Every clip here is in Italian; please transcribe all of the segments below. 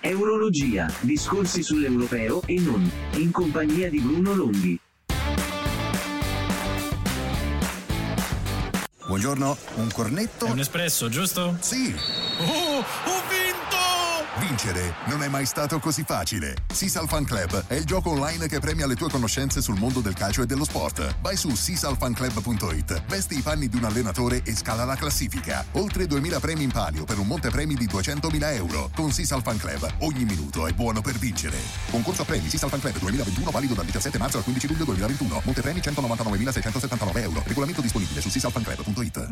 Eurologia, discorsi sull'europeo e non, in compagnia di Bruno Longhi. Buongiorno, un cornetto? È un espresso, giusto? Sì. Oh, ho vinto! Vincere non è mai stato così facile. Sisal Fan Club è il gioco online che premia le tue conoscenze sul mondo del calcio e dello sport. Vai su sisalfanclub.it, vesti i panni di un allenatore e scala la classifica. Oltre 2000 premi in palio per un montepremi di 200.000 euro. Con Sisal Fan Club ogni minuto è buono per vincere. Concorso a premi Sisal Fan Club 2021 valido dal 17 marzo al 15 luglio 2021. Montepremi 199.679 euro. Regolamento disponibile su sisalfanclub.it.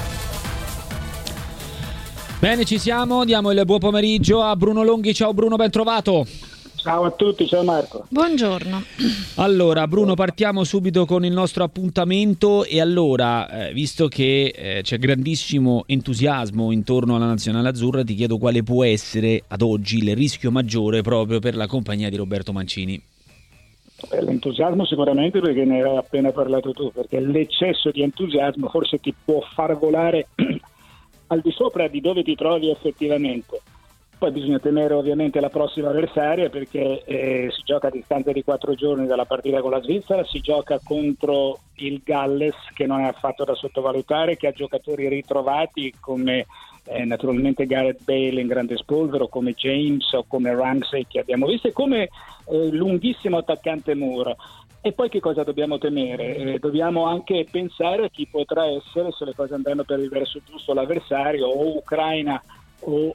Bene, ci siamo, diamo il buon pomeriggio a Bruno Longhi. Ciao Bruno, ben trovato. Ciao a tutti, ciao Marco. Buongiorno. Allora Bruno, partiamo subito con il nostro appuntamento e allora, visto che c'è grandissimo entusiasmo intorno alla Nazionale Azzurra, ti chiedo quale può essere ad oggi il rischio maggiore proprio per la compagnia di Roberto Mancini. L'entusiasmo sicuramente, perché ne hai appena parlato tu, perché l'eccesso di entusiasmo forse ti può far volare al di sopra di dove ti trovi effettivamente. Poi bisogna temere ovviamente la prossima avversaria, perché si gioca a distanza di 4 giorni dalla partita con la Svizzera, si gioca contro il Galles, che non è affatto da sottovalutare, che ha giocatori ritrovati come naturalmente Gareth Bale in grande spolvero, come James o come Ramsey che abbiamo visto, e come lunghissimo attaccante Moore. E poi che cosa dobbiamo temere? Dobbiamo anche pensare a chi potrà essere, se le cose andranno per il verso giusto, l'avversario, o Ucraina o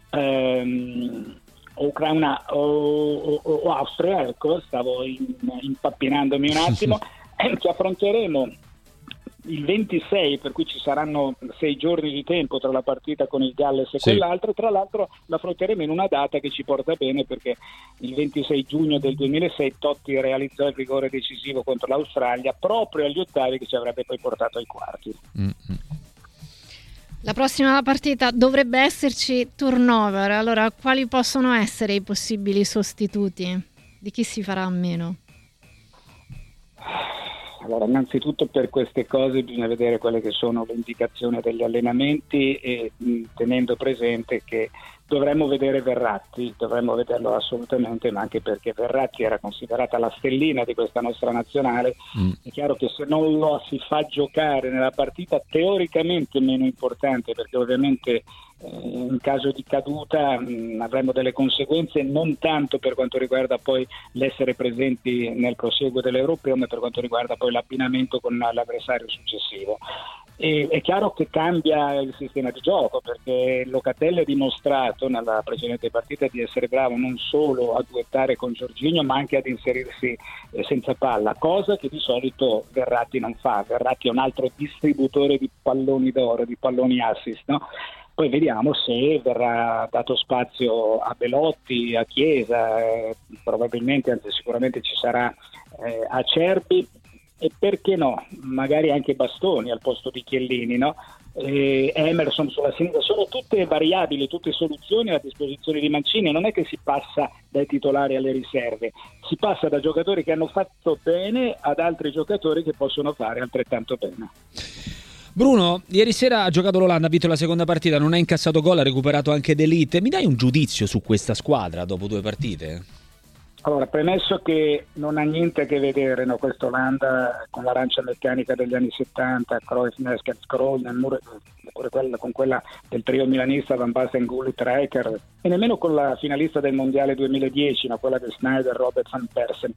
Austria, ecco, stavo impappinandomi un attimo, che affronteremo il 26, per cui ci saranno 6 giorni di tempo tra la partita con il Galles e quell'altro. Tra l'altro l'affronteremo in una data che ci porta bene, perché il 26 giugno del 2006 Totti realizzò il rigore decisivo contro l'Australia proprio agli ottavi, che ci avrebbe poi portato ai quarti. La prossima partita dovrebbe esserci turnover, allora quali possono essere i possibili sostituti? Di chi si farà a meno? Allora, innanzitutto per queste cose bisogna vedere quelle che sono le indicazioni degli allenamenti, e tenendo presente che dovremmo vedere Verratti, dovremmo vederlo assolutamente, ma anche perché Verratti era considerata la stellina di questa nostra nazionale. È chiaro che se non lo si fa giocare nella partita teoricamente meno importante, perché ovviamente in caso di caduta avremo delle conseguenze, non tanto per quanto riguarda poi l'essere presenti nel prosieguo dell'Europeo, ma per quanto riguarda poi l'abbinamento con l'avversario successivo. E è chiaro che cambia il sistema di gioco, perché Locatelli ha dimostrato nella precedente partita di essere bravo non solo a duettare con Jorginho, ma anche ad inserirsi senza palla, cosa che di solito Verratti non fa. Verratti è un altro distributore di palloni d'oro, di palloni assist, no? Poi vediamo se verrà dato spazio a Belotti, a Chiesa, probabilmente, anzi sicuramente ci sarà Acerbi, e perché no, magari anche Bastoni al posto di Chiellini, no? Emerson sulla sinistra. Sono tutte variabili, tutte soluzioni a disposizione di Mancini. Non è che si passa dai titolari alle riserve, si passa da giocatori che hanno fatto bene ad altri giocatori che possono fare altrettanto bene. Bruno, ieri sera ha giocato l'Olanda, ha vinto la seconda partita, non ha incassato gol, ha recuperato anche D'Elite. Mi dai un giudizio su questa squadra dopo 2 partite? Allora, premesso che non ha niente a che vedere, no, questa Olanda con l'arancia meccanica degli anni 70, Cruyff, Neskens, Krol, con quella del trio milanista Van Basten, Gullit, Rijker, e nemmeno con la finalista del Mondiale 2010, no, quella di Sneijder, Robert van Persie.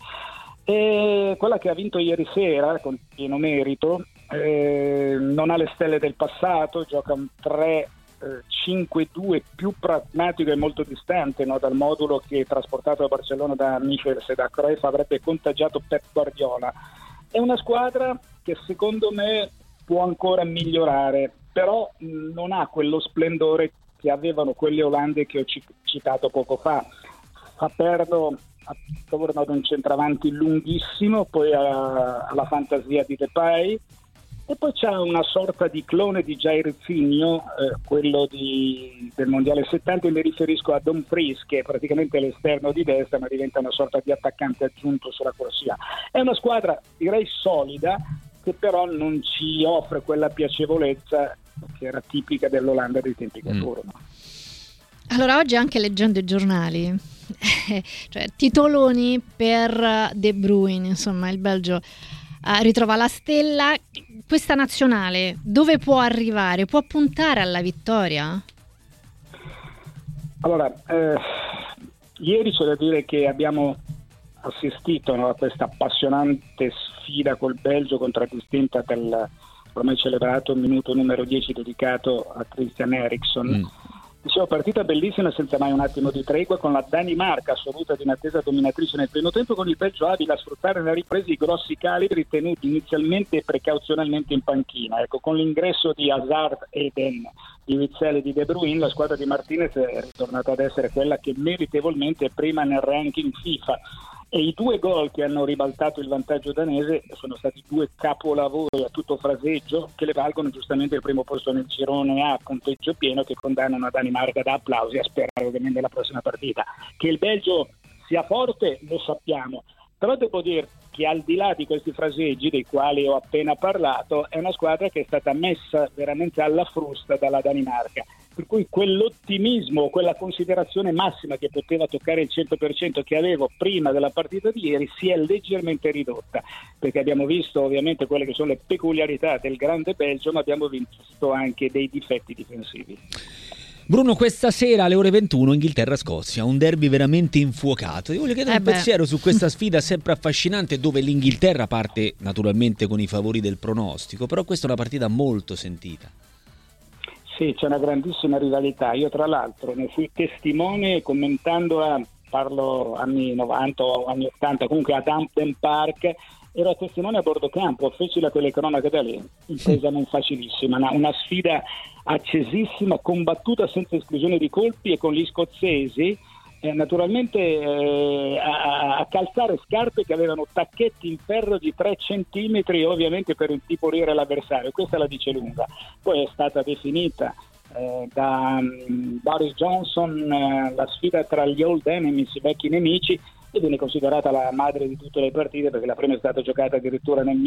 E quella che ha vinto ieri sera con pieno merito, non ha le stelle del passato, gioca un 3-5-2 più pragmatico e molto distante, no, dal modulo che trasportato a Barcellona da Michels e da Cruyff avrebbe contagiato Pep Guardiola. È una squadra che secondo me può ancora migliorare, però non ha quello splendore che avevano quelle Olande che ho citato poco fa. Attorno ad un centravanti lunghissimo, poi alla fantasia di Depay, e poi c'è una sorta di clone di Jairzinho, quello del Mondiale 70, e mi riferisco a Dumfries, che è praticamente l'esterno di destra ma diventa una sorta di attaccante aggiunto sulla corsia. È una squadra direi solida, che però non ci offre quella piacevolezza che era tipica dell'Olanda dei tempi che furono. Allora, oggi anche leggendo i giornali, cioè titoloni per De Bruyne, insomma, il Belgio ritrova la stella. Questa nazionale dove può arrivare? Può puntare alla vittoria? Allora, ieri c'è da dire che abbiamo assistito, no, a questa appassionante sfida col Belgio, contraddistinta dal ormai celebrato minuto numero 10 dedicato a Christian Eriksen. Dicevo, partita bellissima senza mai un attimo di tregua, con la Danimarca assoluta di inattesa dominatrice nel primo tempo, con il Belgio abile a sfruttare nella ripresa i grossi calibri tenuti inizialmente e precauzionalmente in panchina. Ecco, con l'ingresso di Hazard, Eden, di Witsel e di De Bruyne, la squadra di Martinez è ritornata ad essere quella che meritevolmente è prima nel ranking FIFA. E i 2 gol che hanno ribaltato il vantaggio danese sono stati 2 capolavori a tutto fraseggio, che le valgono giustamente il primo posto nel girone A, punteggio pieno, che condannano la Danimarca da applausi, a sperare ovviamente nella prossima partita. Che il Belgio sia forte lo sappiamo, però devo dire che al di là di questi fraseggi dei quali ho appena parlato, è una squadra che è stata messa veramente alla frusta dalla Danimarca. Per cui quell'ottimismo, quella considerazione massima che poteva toccare il 100% che avevo prima della partita di ieri si è leggermente ridotta, perché abbiamo visto ovviamente quelle che sono le peculiarità del grande Belgio, ma abbiamo visto anche dei difetti difensivi. Bruno, questa sera alle ore 21 Inghilterra-Scozia, un derby veramente infuocato. Io voglio chiedere un pensiero su questa sfida sempre affascinante, dove l'Inghilterra parte naturalmente con i favori del pronostico, però questa è una partita molto sentita. Sì, c'è una grandissima rivalità. Io tra l'altro ne fui testimone commentando parlo anni 90 o anni 80, comunque ad Hampden Park, ero testimone a bordo campo, feci la telecronaca da lì, impresa non facilissima, una sfida accesissima, combattuta senza esclusione di colpi e con gli scozzesi naturalmente a calzare scarpe che avevano tacchetti in ferro di 3 centimetri, ovviamente per intiporire l'avversario. Questa la dice lunga. Poi è stata definita da Boris Johnson la sfida tra gli old enemies, i vecchi nemici, e viene considerata la madre di tutte le partite, perché la prima è stata giocata addirittura nel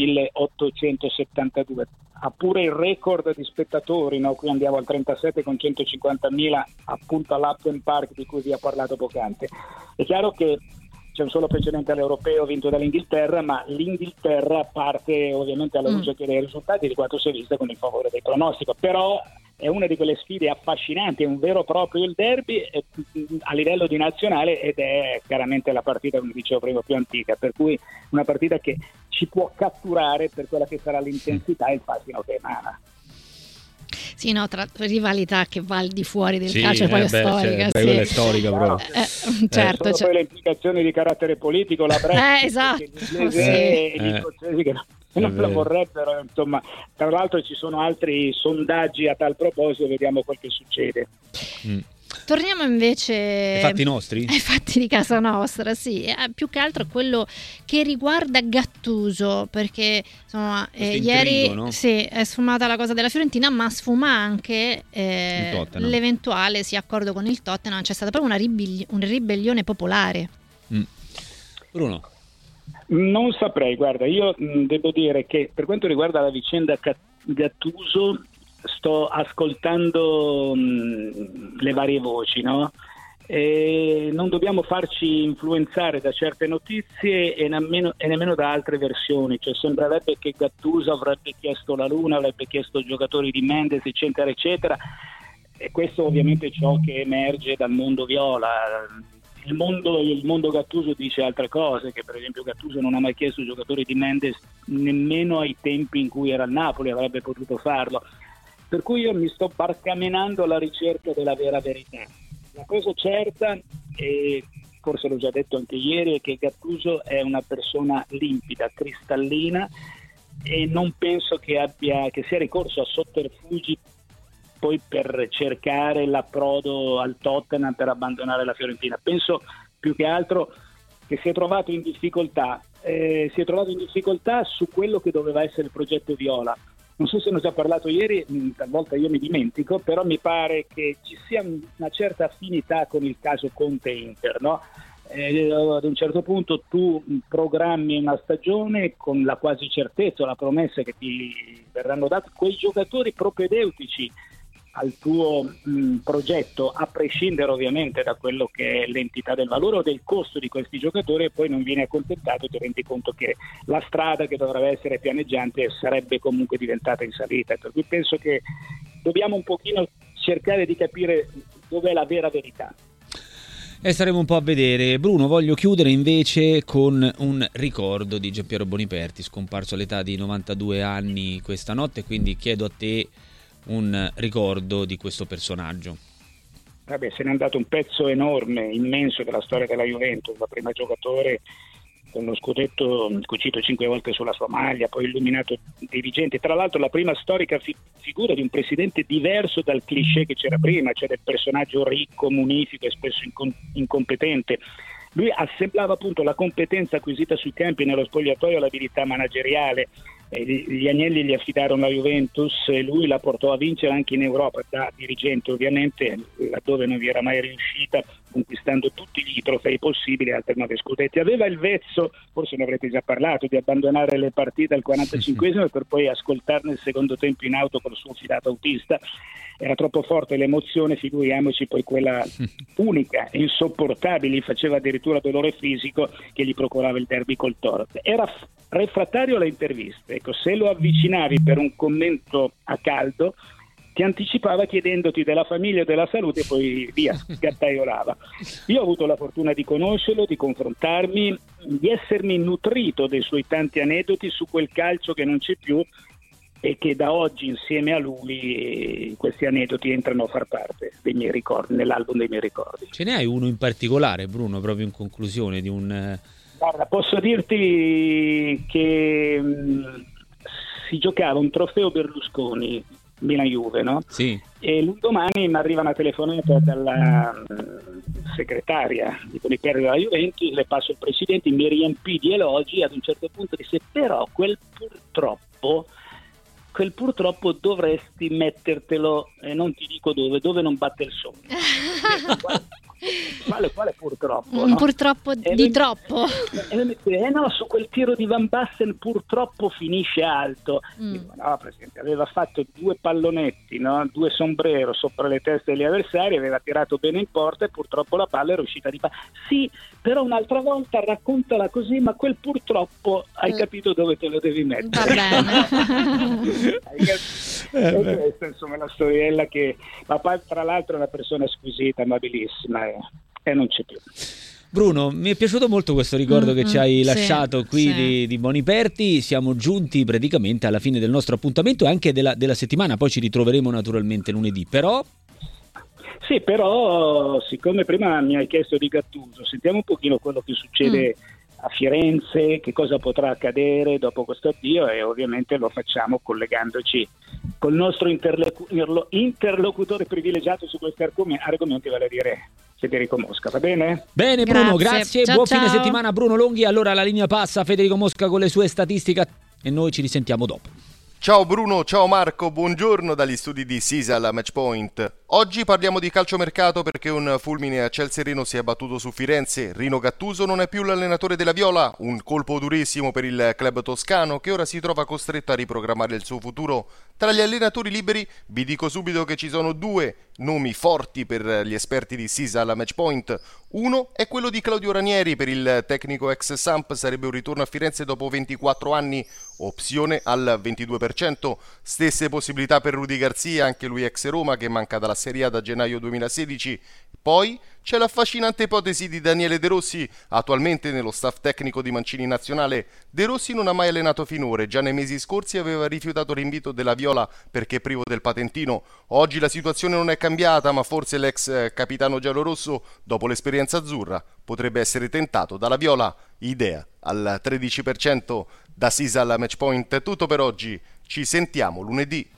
1872. Ha pure il record di spettatori, no? Qui andiamo al 37 con 150.000 appunto all'Upton Park di cui vi ho parlato poc'anzi. È chiaro che c'è un solo precedente all'europeo vinto dall'Inghilterra, ma l'Inghilterra parte ovviamente alla luce dei risultati di quanto si è vista con il favore del pronostico, però è una di quelle sfide affascinanti, è un vero e proprio il derby a livello di nazionale, ed è chiaramente la partita, come dicevo prima, più antica, per cui una partita che ci può catturare per quella che sarà l'intensità e il fascino che emana. Sì, no, tra rivalità che va al di fuori del calcio, poi è storica. Quella è storica, però. Certo. Poi le implicazioni di carattere politico, la Brexit, esatto. e gli scozzesi che non la vorrebbero, insomma. Tra l'altro ci sono altri sondaggi a tal proposito, vediamo quel che succede. Torniamo invece ai fatti nostri? Ai fatti di casa nostra, sì, più che altro quello che riguarda Gattuso, perché insomma ieri intrigo, no? Sì, è sfumata la cosa della Fiorentina, ma sfuma anche l'eventuale accordo con il Tottenham. C'è stata proprio una ribellione popolare. Bruno? Non saprei, guarda, io devo dire che per quanto riguarda la vicenda Gattuso sto ascoltando le varie voci, no? E non dobbiamo farci influenzare da certe notizie e nemmeno da altre versioni. Cioè, sembrerebbe che Gattuso avrebbe chiesto la Luna, avrebbe chiesto giocatori di Mendes, eccetera eccetera, e questo ovviamente è ciò che emerge dal mondo viola. Il mondo Gattuso dice altre cose, che per esempio Gattuso non ha mai chiesto giocatori di Mendes nemmeno ai tempi in cui era al Napoli, avrebbe potuto farlo. Per cui io mi sto barcamenando alla ricerca della vera verità. La cosa certa, e forse l'ho già detto anche ieri, è che Gattuso è una persona limpida, cristallina, e non penso che sia ricorso a sotterfugi poi per cercare l'approdo al Tottenham per abbandonare la Fiorentina. Penso più che altro che si è trovato in difficoltà su quello che doveva essere il progetto viola. Non so se ne ho già parlato ieri, talvolta io mi dimentico, però mi pare che ci sia una certa affinità con il caso Conte-Inter, no? Ad un certo punto tu programmi una stagione con la quasi certezza, la promessa che ti verranno date quei giocatori propedeutici al tuo progetto, a prescindere ovviamente da quello che è l'entità del valore o del costo di questi giocatori, e poi non vieni accontentato e ti rendi conto che la strada che dovrebbe essere pianeggiante sarebbe comunque diventata in salita. Per cui penso che dobbiamo un pochino cercare di capire dov'è la vera verità. E staremo un po' a vedere. Bruno, voglio chiudere invece con un ricordo di Giampiero Boniperti, scomparso all'età di 92 anni questa notte, quindi chiedo a te un ricordo di questo personaggio. Vabbè, se n'è andato un pezzo enorme, immenso della storia della Juventus, da prima giocatore con lo scudetto cucito 5 volte sulla sua maglia, poi illuminato dirigente, tra l'altro la prima storica figura di un presidente diverso dal cliché che c'era prima, cioè del personaggio ricco, munifico e spesso incompetente. Lui assemblava appunto la competenza acquisita sui campi, nello spogliatoio, l'abilità manageriale. Gli Agnelli gli affidarono la Juventus e lui la portò a vincere anche in Europa da dirigente, ovviamente, laddove non vi era mai riuscita, conquistando tutti i trofei possibili, altri 9 scudetti. Aveva il vezzo, forse ne avrete già parlato, di abbandonare le partite al 45esimo per poi ascoltarne il secondo tempo in auto col suo fidato autista. Era troppo forte l'emozione, figuriamoci poi quella unica, insopportabile, gli faceva addirittura dolore fisico che gli procurava il derby col Toro. Era refrattario alle interviste, ecco, se lo avvicinavi per un commento a caldo ti anticipava chiedendoti della famiglia e della salute e poi via, sgattaiolava. Io ho avuto la fortuna di conoscerlo, di confrontarmi, di essermi nutrito dei suoi tanti aneddoti su quel calcio che non c'è più, e che da oggi insieme a lui questi aneddoti entrano a far parte dei miei ricordi, nell'album dei miei ricordi. Ce ne hai uno in particolare, Bruno, proprio in conclusione di un... Guarda, posso dirti che si giocava un trofeo Berlusconi Milan-Juve, no? Sì. E l'indomani mi arriva una telefonata dalla segretaria di Boniperti della Juventus, le passo il presidente, mi riempì di elogi, ad un certo punto disse però quel purtroppo dovresti mettertelo, e non ti dico dove non batte il sole. Quale purtroppo? Un no? purtroppo di troppo. No, su quel tiro di Van Basten purtroppo finisce alto. Dico, no, Presidente, aveva fatto 2 pallonetti, no? 2 sombrero sopra le teste degli avversari, aveva tirato bene in porta e purtroppo la palla era uscita di Sì, però un'altra volta raccontala così, ma quel purtroppo hai capito dove te lo devi mettere. Va bene. E questa insomma è la storiella che papà tra l'altro è una persona squisita, amabilissima e non c'è più. Bruno, mi è piaciuto molto questo ricordo che ci hai lasciato qui sì. di Boniperti. Siamo giunti praticamente alla fine del nostro appuntamento e anche della settimana, poi ci ritroveremo naturalmente lunedì, però... Sì, però siccome prima mi hai chiesto di Gattuso, sentiamo un pochino quello che succede a Firenze, che cosa potrà accadere dopo questo addio, e ovviamente lo facciamo collegandoci col nostro interlocutore privilegiato su questi argomenti, vale a dire Federico Mosca, va bene? Bene Bruno, grazie. Ciao, buon ciao. fine settimana Bruno Longhi. Allora la linea passa a Federico Mosca con le sue statistiche e noi ci risentiamo dopo. Ciao Bruno, ciao Marco, buongiorno dagli studi di Sisal Matchpoint. Oggi parliamo di calciomercato perché un fulmine a ciel sereno si è abbattuto su Firenze. Rino Gattuso non è più l'allenatore della Viola, un colpo durissimo per il club toscano che ora si trova costretto a riprogrammare il suo futuro. Tra gli allenatori liberi vi dico subito che ci sono 2 nomi forti per gli esperti di Sisal Matchpoint. Uno è quello di Claudio Ranieri, per il tecnico ex Samp sarebbe un ritorno a Firenze dopo 24 anni, opzione al 22%. Stesse possibilità per Rudy Garcia, anche lui ex Roma che manca dalla Serie A da gennaio 2016. Poi c'è l'affascinante ipotesi di Daniele De Rossi, attualmente nello staff tecnico di Mancini Nazionale. De Rossi non ha mai allenato finora, già nei mesi scorsi aveva rifiutato l'invito della Viola perché privo del patentino. Oggi la situazione non è cambiata, ma forse l'ex capitano giallorosso, dopo l'esperienza azzurra, potrebbe essere tentato dalla Viola. Idea al 13% da Sisal Matchpoint. Tutto per oggi, ci sentiamo lunedì.